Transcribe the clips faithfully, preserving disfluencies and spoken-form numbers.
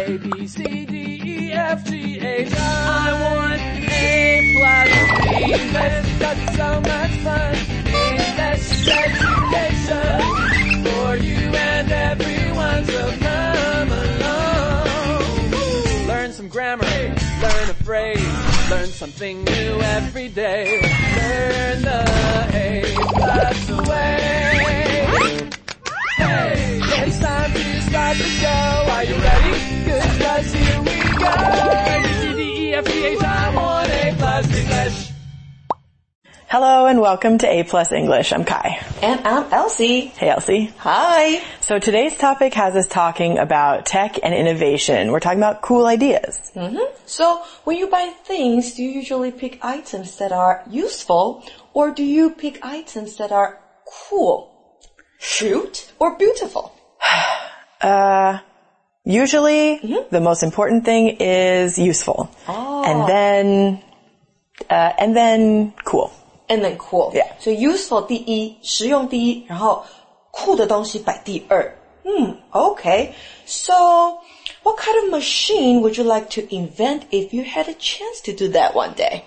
A, B, C, D, E, F, G, H, I want A plus B. Because it's so much fun. English education for you and everyone, so come along. Learn some grammar, learn a phrase, learn something new every day. Learn the A plus way. Hey, it's time to start the show. Are you ready? Good, cause here we go. A, B, C, D, E, F, G, H, I want A plus English. Hello and welcome to A Plus English. I'm Kai. And I'm Elsie. Hey Elsie. Hi. So today's topic has us talking about tech and innovation. We're talking about cool ideas. Mm-hmm. So when you buy things, do you usually pick items that are useful or do you pick items that are cool, cute, or beautiful? uh, usually mm-hmm. the most important thing is useful. Oh. And then, uh, and then cool.And then cool. Yeah. So useful 第一，实用第一，然后酷的东西摆第二。Hmm, okay. So, what kind of machine would you like to invent if you had a chance to do that one day?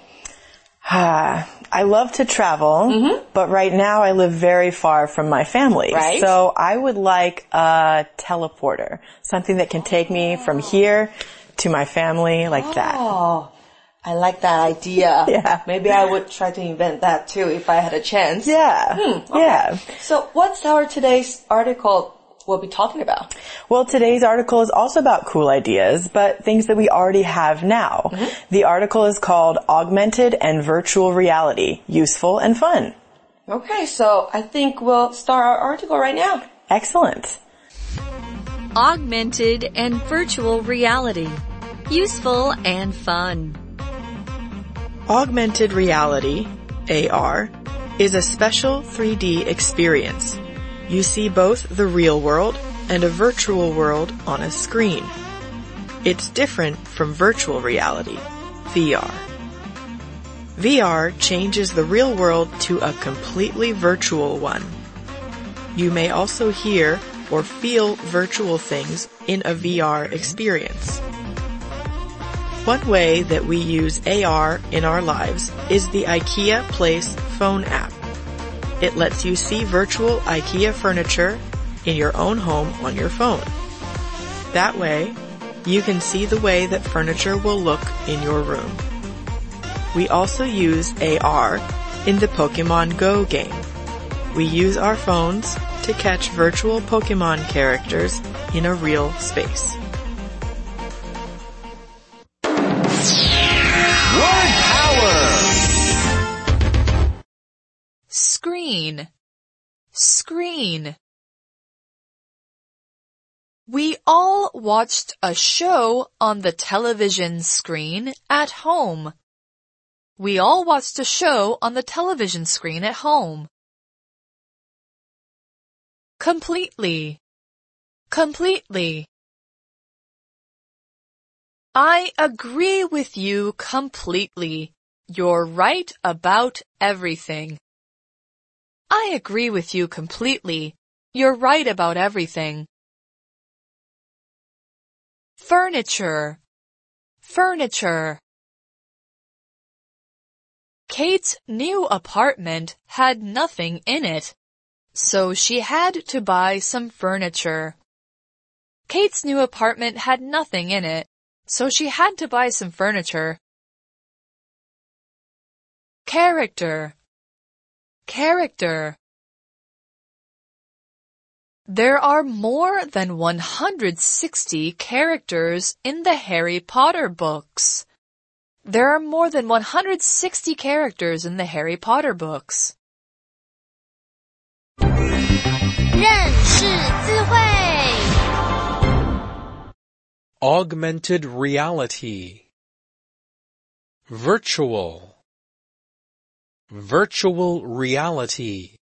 I love to travel, mm-hmm. but right now I live very far from my family. Right. So I would like a teleporter, something that can take me from here to my family like oh. that.I like that idea. Yeah. Maybe I would try to invent that too if I had a chance. Yeah. Hmm, okay. Yeah. So what's our today's article we'll be talking about? Well, today's article is also about cool ideas, but things that we already have now. Mm-hmm. The article is called Augmented and Virtual Reality, Useful and Fun. Okay, so I think we'll start our article right now. Excellent. Augmented and Virtual Reality, Useful and Fun.Augmented reality, A R, is a special three D experience. You see both the real world and a virtual world on a screen. It's different from virtual reality, V R. V R changes the real world to a completely virtual one. You may also hear or feel virtual things in a V R experience.One way that we use A R in our lives is the IKEA Place phone app. It lets you see virtual IKEA furniture in your own home on your phone. That way, you can see the way that furniture will look in your room. We also use A R in the Pokemon Go game. We use our phones to catch virtual Pokemon characters in a real space.Screen, screen. We all watched a show on the television screen at home. We all watched a show on the television screen at home. Completely, completely. I agree with you completely.You're right about everything. I agree with you completely. You're right about everything. Furniture, furniture. Kate's new apartment had nothing in it, so she had to buy some furniture. Kate's new apartment had nothing in it, so she had to buy some furniture.Character, character. There are more than one hundred sixty characters in the Harry Potter books. There are more than one hundred sixty characters in the Harry Potter books. 认识字汇 Augmented reality, virtual, virtual reality.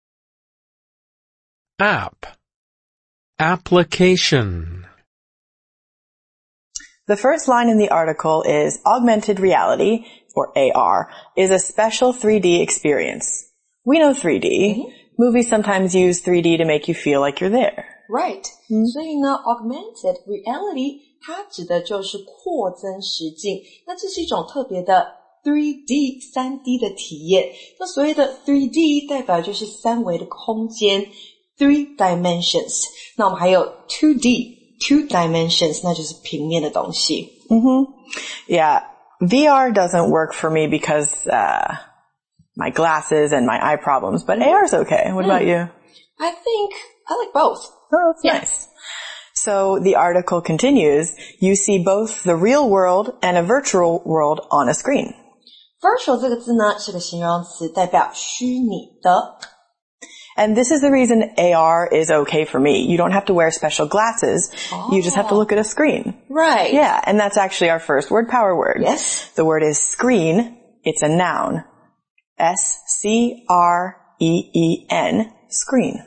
App, application. The first line in the article is augmented reality, or A R, is a special three D experience. We know three D. Mm-hmm. Movies sometimes use three D to make you feel like you're there. Right. Mm-hmm. 所以呢 augmented reality 它指的就是扩增实境。那这是一种特别的 three D 三 D 的体验。那所谓的 three D 代表就是三维的空间 three dimensions。那我们还有 two D two dimensions， 那就是平面的东西。 Mm-hmm. Yeah, V R doesn't work for me because uh my glasses and my eye problems, but A R is okay. What mm. about you? I think I like both. Oh, that's yeah. nice. So the article continues, you see both the real world and a virtual world on a screen. Virtual 这个字呢是个形容词，代表虚拟的。 And this is the reason A R is okay for me. You don't have to wear special glasses. Oh. You just have to look at a screen. Right. Yeah, and that's actually our first word power word. Yes. The word is screen. It's a noun. S C R E E N, screen.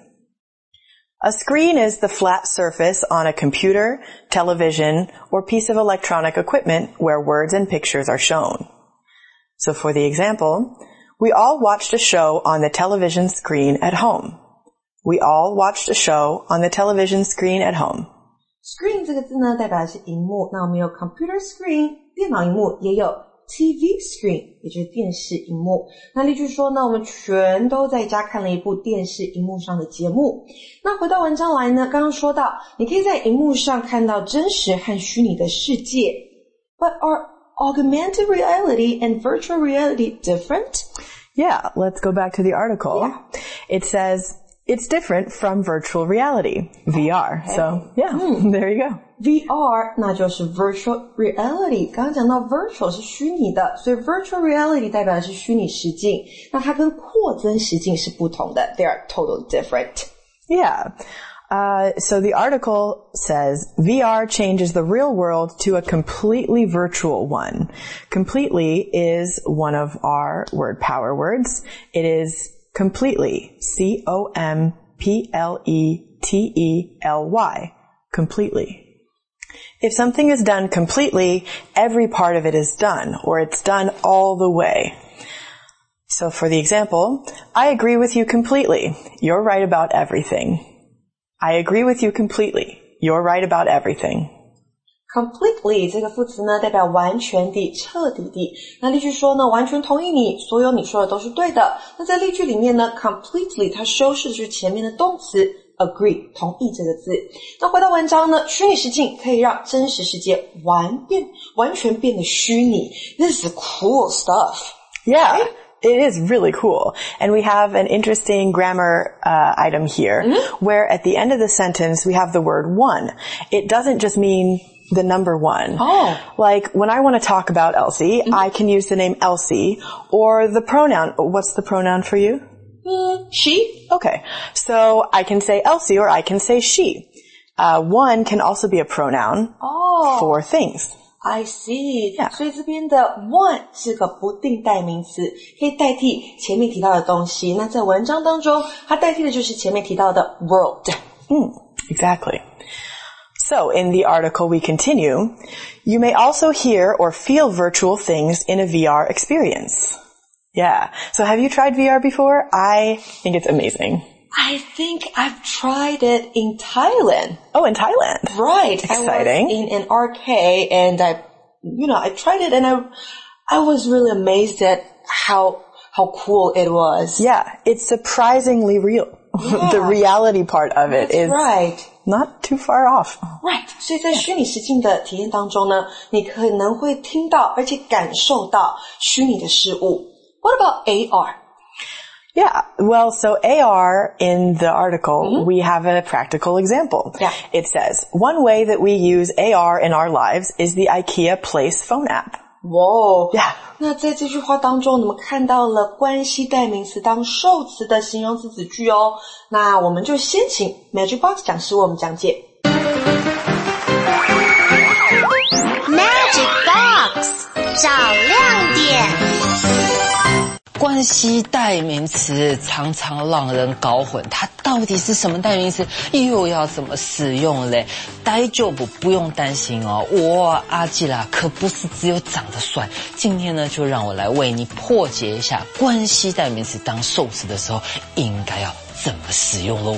A screen is the flat surface on a computer, television, or piece of electronic equipment where words and pictures are shown. So for the example, we all watched a show on the television screen at home. We all watched a show on the television screen at home. Screen 这个字呢代表的是萤幕，那我们有 computer screen 电脑萤幕，也有 T V screen 也就是电视萤幕。那例句说呢，我们全都在家看了一部电视萤幕上的节目。那回到文章来呢，刚刚说到你可以在萤幕上看到真实和虚拟的世界。But are augmented reality and virtual reality different? Yeah, let's go back to the article. Yeah. It says, it's different from virtual reality, V R. Okay. So, yeah, hmm. there you go. V R 那就是 virtual reality. 刚刚讲到 virtual 是虚拟的，所以 virtual reality 代表的是虚拟实境。那它跟扩增实境是不同的。They are totally different. Yeah. Uh, so the article says, V R changes the real world to a completely virtual one. Completely is one of our word power words. It is completely, C O M P L E T E L Y, completely. If something is done completely, every part of it is done, or it's done all the way. So for the example, I agree with you completely. You're right about everything. I agree with you completely. You're right about everything. Completely 这个副词呢代表完全地、彻底地。那例句说呢，完全同意你，所有你说的都是对的。那在例句里面呢 completely 它修饰的就是前面的动词 agree 同意这个字。那回到文章呢，虚拟实境可以让真实世界完变完全变得虚拟。This is cool stuff. Yeah. It is really cool. And we have an interesting grammar uh, item here mm-hmm. where at the end of the sentence we have the word one. It doesn't just mean the number one. Oh. Like when I want to talk about Elsie, mm-hmm. I can use the name Elsie or the pronoun. What's the pronoun for you? Mm, she. Okay. So I can say Elsie or I can say she. Uh, one can also be a pronoun oh. for things. I see. Yeah. 所以这边的 one 是个不定代名词，可以代替前面提到的东西。那在文章当中，它代替的就是前面提到的 world. Mm, exactly. So in the article we continue, you may also hear or feel virtual things in a V R experience. Yeah. So have you tried V R before? I think it's amazing. I think I've tried it in Thailand. Oh, in Thailand. Right. Exciting. I was in an arcade and I, you know, I tried it and I, I was really amazed at how, how cool it was. Yeah. It's surprisingly real. Yeah. The reality part of it That's is right. not too far off. Right. 所以在虚拟实境的体验当中呢，你可能会听到而且感受到虚拟的事物。What about A R?Yeah, well, so A R in the article, mm-hmm. we have a practical example. Yeah. It says, one way that we use A R in our lives is the IKEA Place phone app. Whoa. Yeah. 那在这句话当中，我们看到了关系代名词当受词的形容词子句哦。那我们就先请 Magic Box 讲师为我们讲解。 Magic Box 找亮点。 关系代名词常常让人搞混，它到底是什么代名词，又要怎么使用嘞？大丈夫不用担心哦，我阿基拉可不是只有长得帅。今天呢，就让我来为你破解一下关系代名词当受词的时候应该要怎么使用咯。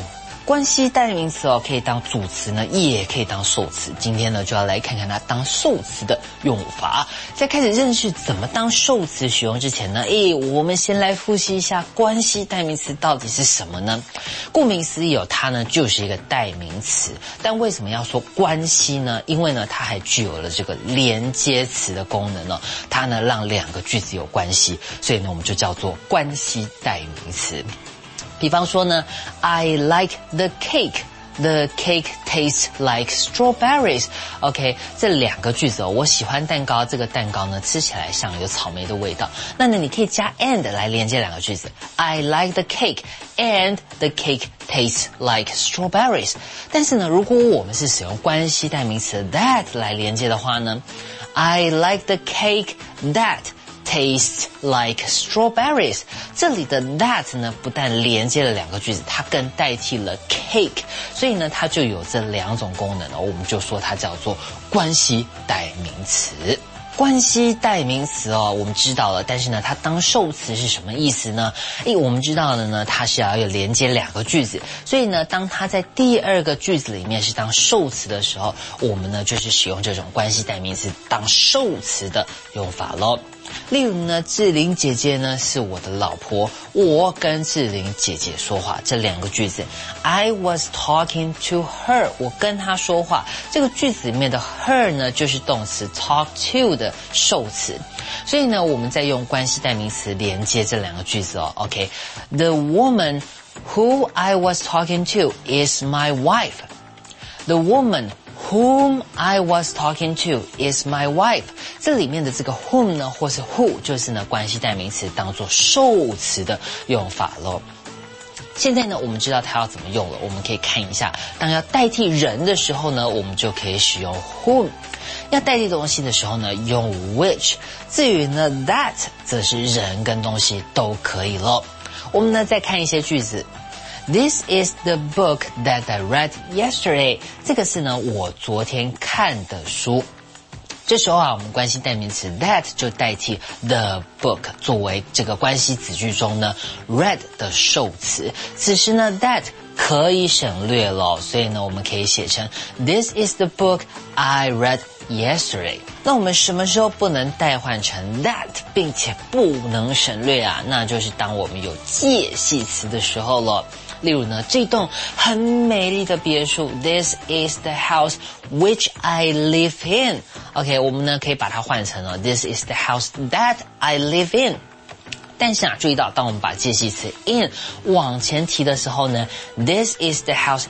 关系代名词哦，可以当主词呢，也可以当受词。今天呢，就要来看看它当受词的用法。在开始认识怎么当受词使用之前呢，诶，我们先来复习一下关系代名词到底是什么呢？顾名思义哦，它呢就是一个代名词。但为什么要说关系呢？因为呢，它还具有了这个连接词的功能哦，它呢让两个句子有关系，所以呢，我们就叫做关系代名词。比方说呢 I like the cake. The cake tastes like strawberries. OK, 这两个句子哦，我喜欢蛋糕，这个蛋糕呢吃起来像有草莓的味道。那呢，你可以加 and 来连接两个句子。I like the cake and the cake tastes like strawberries. 但是呢，如果我们是使用关系代名词 that 来连接的话呢 I like the cake that tastes like strawberries. 这里的 that 呢，不但连接了两个句子，它更代替了 cake， 所以呢，它就有这两种功能哦。我们就说它叫做关系代名词。关系代名词哦，我们知道了，但是呢，它当受词是什么意思呢？诶，我们知道了呢，它是要有连接两个句子，所以呢，当它在第二个句子里面是当受词的时候，我们呢就是使用这种关系代名词当受词的用法咯。例如呢，志玲姐姐呢是我的老婆，我跟志玲姐姐说话，这两个句子 I was talking to her， 我跟她说话，这个句子里面的 her 呢就是动词 talk to 的受词，所以呢，我们再用关系代名词连接这两个句子哦。 OK, the woman who I was talking to is my wife. The woman whom I was talking to is my wife. 这里面的这个 whom 呢，或是 who 就是呢关系代名词当作受词的用法咯。现在呢，我们知道它要怎么用了，我们可以看一下，当要代替人的时候呢，我们就可以使用 whom。要代替东西的时候呢，用 which。至于呢 that 则是人跟东西都可以咯。我们呢再看一些句子。This is the book that I read yesterday. 这个是呢我昨天看的书。这时候啊，我们关系代名词 that 就代替 the book 作为这个关系子句中呢 read 的受词。此时呢 that 可以省略了，所以呢我们可以写成 This is the book I read yesterday. 那我们什么时候不能代换成 that 并且不能省略啊？那就是当我们有介系词的时候了。例如呢，这栋很美丽的别墅 This is the house which I live in. OK, 我们呢可以把它换成了 This is the house that I live in. 但是啊，注意到当我们把介系词 in 往前提的时候呢 This is the house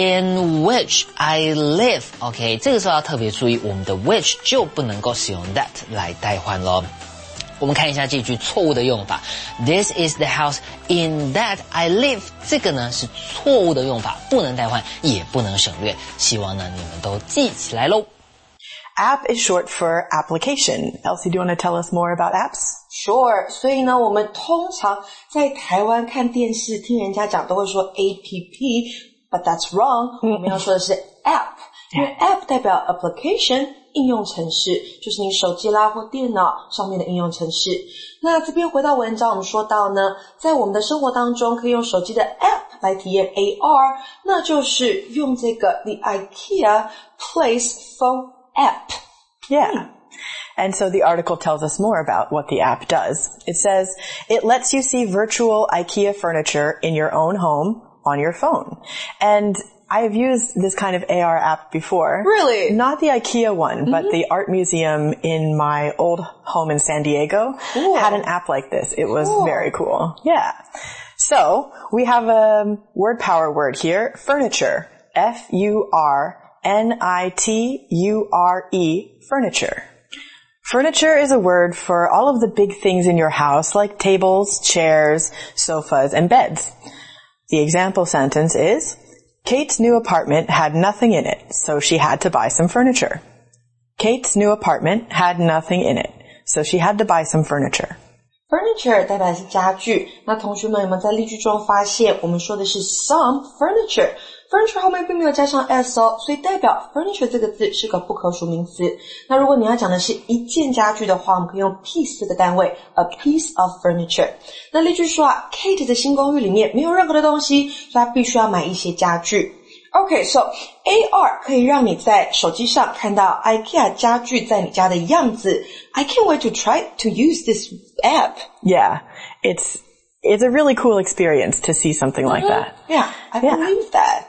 in which I live. OK, 这个时候要特别注意，我们的 which 就不能够使用 that 来代换咯。我们看一下这句错误的用法 This is the house in that I live. 这个呢是错误的用法，不能代换，也不能省略。希望呢你们都记起来咯。 App is short for application. Elsie, do you want to tell us more about apps? Sure. 所以呢，我们通常在台湾看电视听人家讲都会说 A P P, but that's wrong. 我们要说的是 app. 因为 app 代表 application, 应用程式，就是你手机啦或电脑上面的应用程式。那这边回到文章，我们说到呢，在我们的生活当中可以用手机的 app 来体验 A R, 那就是用这个 the IKEA Place Phone App. Yeah. And so the article tells us more about what the app does. It says, it lets you see virtual IKEA furniture in your own home on your phone. And I have used this kind of A R app before. Really? Not the IKEA one, mm-hmm. but the art museum in my old home in San Diego cool. had an app like this. It was cool. very cool. Yeah. So we have a word power word here, furniture. F U R N I T U R E, furniture. Furniture is a word for all of the big things in your house, like tables, chairs, sofas, and beds. The example sentence is, Kate's new apartment had nothing in it, so she had to buy some furniture. Kate's new apartment had nothing in it, so she had to buy some furniture. Furniture 代表是家具，那同学们有没有在例句中发现我们说的是 some furniture， furniture 后面并没有加上 s 哦，所以代表 furniture 这个字是个不可数名词。那如果你要讲的是一件家具的话，我们可以用 piece 这个单位 a piece of furniture。那例句说啊 Kate 的新公寓里面没有任何的东西，所以她必须要买一些家具。Okay, so A R 可以让你在手机上看到 IKEA 家具在你家的样子。I can't wait to try to use this app. Yeah, it's it's a really cool experience to see something like Mm-hmm. that. Yeah, I Yeah. believe that.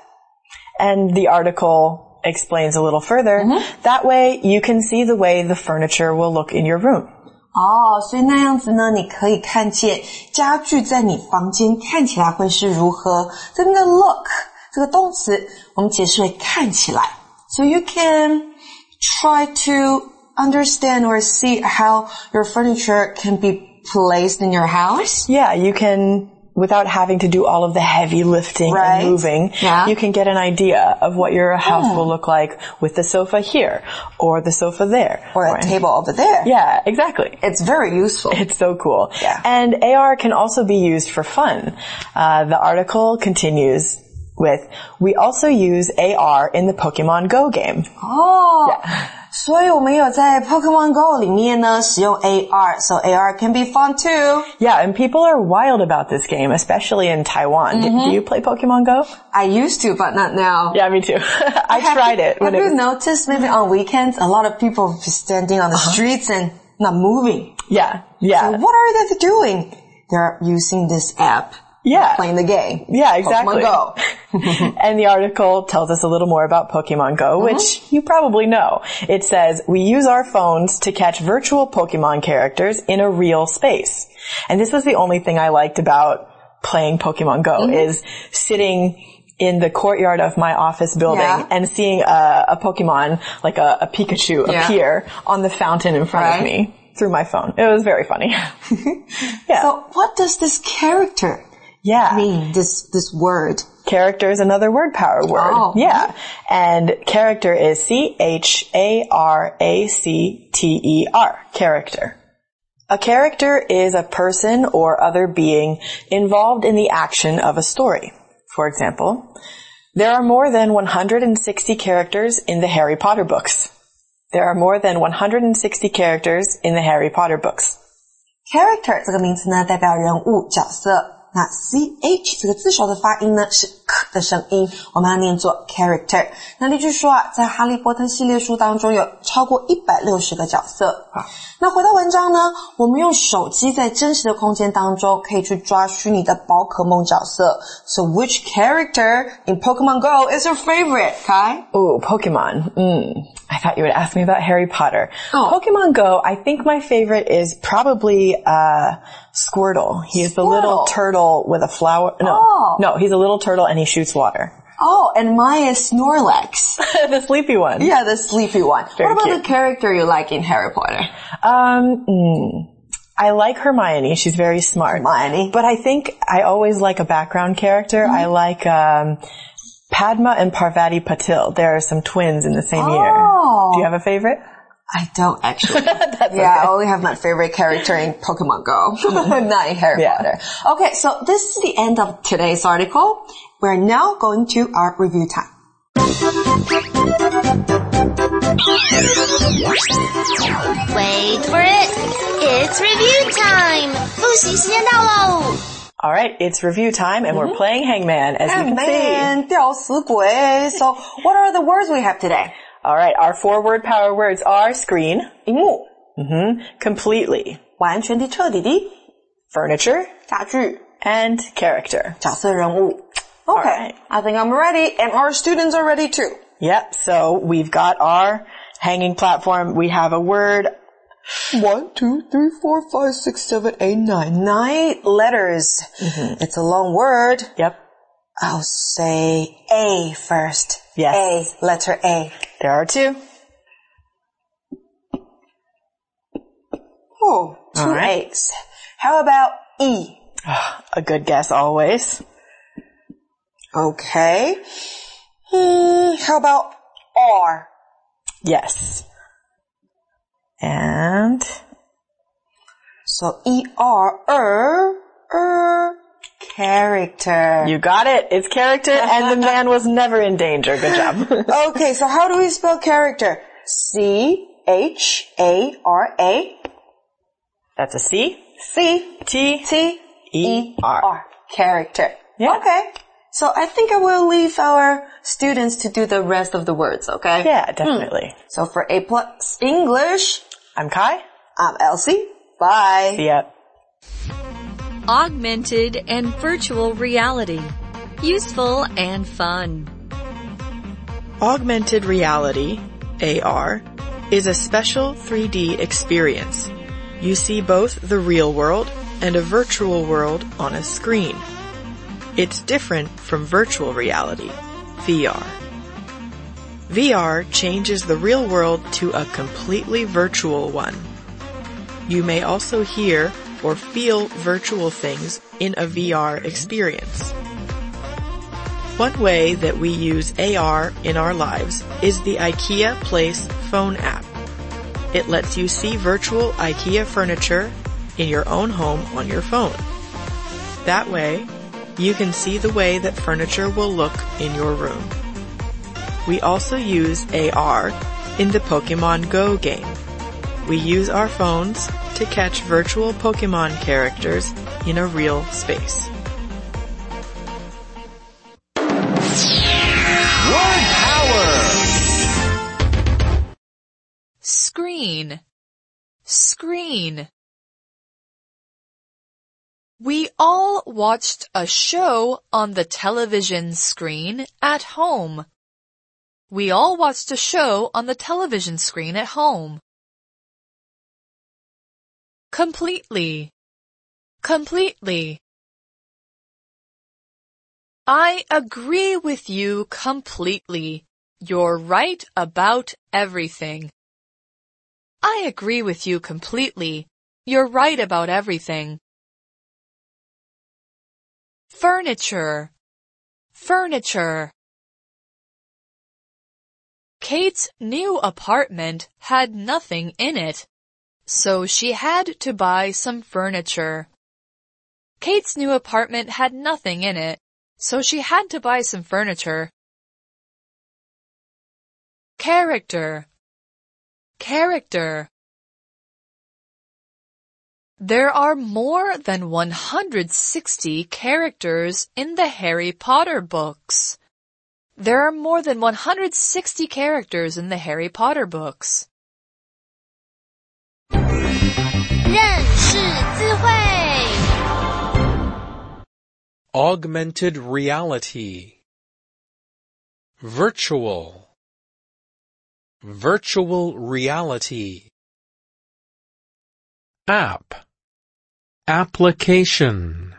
And the article explains a little further. Mm-hmm. That way you can see the way the furniture will look in your room. 哦，所以那样子呢，你可以看见家具在你房间看起来会是如何。这边的 look 这个动词，我们解释为看起来。So you can try to understand or see how your furniture can be placed in your house. Yeah, you can, without having to do all of the heavy lifting Right. and moving, Yeah. you can get an idea of what your house will look like with the sofa here, or the sofa there. Or a table over there. Yeah, exactly. It's very useful. It's so cool. Yeah. And A R can also be used for fun. Uh, the article continues with, we also use A R in the Pokemon Go game. 哦，所以我们有在 Pokemon Go 里面呢使用 A R, so A R can be fun too. Yeah, and people are wild about this game, especially in Taiwan. Do, do you play Pokemon Go? I used to, but not now. Yeah, me too. I Have tried you, it. when Have it you was, noticed maybe on weekends a lot of people just standing on the Uh-huh. streets and not moving? yeah, yeah. So what are they doing? They're using this app. Yeah. Playing the game. Yeah, exactly. Pokemon Go. And the article tells us a little more about Pokemon Go, which you probably know. It says, we use our phones to catch virtual Pokemon characters in a real space. And this was the only thing I liked about playing Pokemon Go, is sitting in the courtyard of my office building Yeah. and seeing a, a Pokemon, like a, a Pikachu, Yeah. appear on the fountain in front Right. of me through my phone. It was very funny. Yeah. So what does this character yeah. mean, this, this word? Character is another word power word. Oh. Yeah. And character is C H A R A C T E R. Character. A character is a person or other being involved in the action of a story. For example, there are more than one hundred sixty characters in the Harry Potter books. There are more than one hundred sixty characters in the Harry Potter books. Character 这个名词呢代表人物角色，那 C H 这个字首的发音呢是 k 的声音，我们要念作 character。那例句说啊，在哈利波特系列书当中有超过一百六十个角色。那回到文章呢，我们用手机在真实的空间当中可以去抓虚拟的宝可梦角色。So which character in Pokemon Go is your favorite, Kai? Ooh, Pokemon. Mm. I thought you would ask me about Harry Potter. Oh. Pokemon Go, I think my favorite is probably uh Squirtle. He's the little Squirtle. turtle with a flower. No, Oh. no, he's a little turtle and he shoots water. Oh, and mine is Snorlax. The sleepy one. Yeah, the sleepy one. Very what about cute. the character you like in Harry Potter? Um, mm, I like Hermione. She's very smart. Hermione. But I think I always like a background character. Mm-hmm. I like um Padma and Parvati Patil. There are some twins in the same year. Oh. Do you have a favorite? I don't actually. That's yeah, okay. I only have my favorite character in Pokemon Go, not in Harry Yeah. Potter. Okay, so this is the end of today's article. We're now going to our review time. Wait for it. It's review time. 复习时间到喽。 All right, it's review time, and we're playing Hangman, as you can Man, 吊死鬼. So, what are the words we have today? see. All right, our four-word power words are screen, 荧幕 hmm completely, 完全的彻底的 furniture, 家具 and character. 角色人物 Okay, Alright. I think I'm ready, and our students are ready too. Yep, so we've got our hanging platform. We have a word. One, two, three, four, five, six, seven, eight, nine. Nine letters. It's a long word. Yep, I'll say A first. Yes. A, letter A. there are two. Oh, two All right. A's. How about E? A good guess always. Okay. Hmm, how about R? Yes. And So E R, er, er. Character. You got it. It's character, and the man was never in danger. Good job. Okay, so how do we spell character? C H A R A. That's a C. C T. T E R. R. Character. Yeah. Okay. So I think I will leave our students to do the rest of the words, okay? Yeah, definitely. Hmm. So for A plus English, I'm Kai. I'm Elsie. Bye. See ya. Augmented and virtual reality. Useful and fun. Augmented reality, A R, is a special three D experience. You see both the real world and a virtual world on a screen. It's different from virtual reality, V R. V R changes the real world to a completely virtual one. You may also hear or feel virtual things in a V R experience. One way that we use A R in our lives is the IKEA Place phone app. It lets you see virtual IKEA furniture in your own home on your phone. That way, you can see the way that furniture will look in your room. We also use A R in the Pokemon Go game. We use our phones to catch virtual Pokemon characters in a real space. Word power! Screen. Screen. We all watched a show on the television screen at home. We all watched a show on the television screen at home. Completely. Completely. I agree with you completely. You're right about everything. I agree with you completely. You're right about everything. Furniture. Furniture. Kate's new apartment had nothing in it, so she had to buy some furniture. Kate's new apartment had nothing in it, so she had to buy some furniture. Character. Character. There are more than one hundred sixty characters in the Harry Potter books. There are more than one hundred sixty characters in the Harry Potter books. 认识字汇 Augmented reality. Virtual. Virtual reality. App. Application.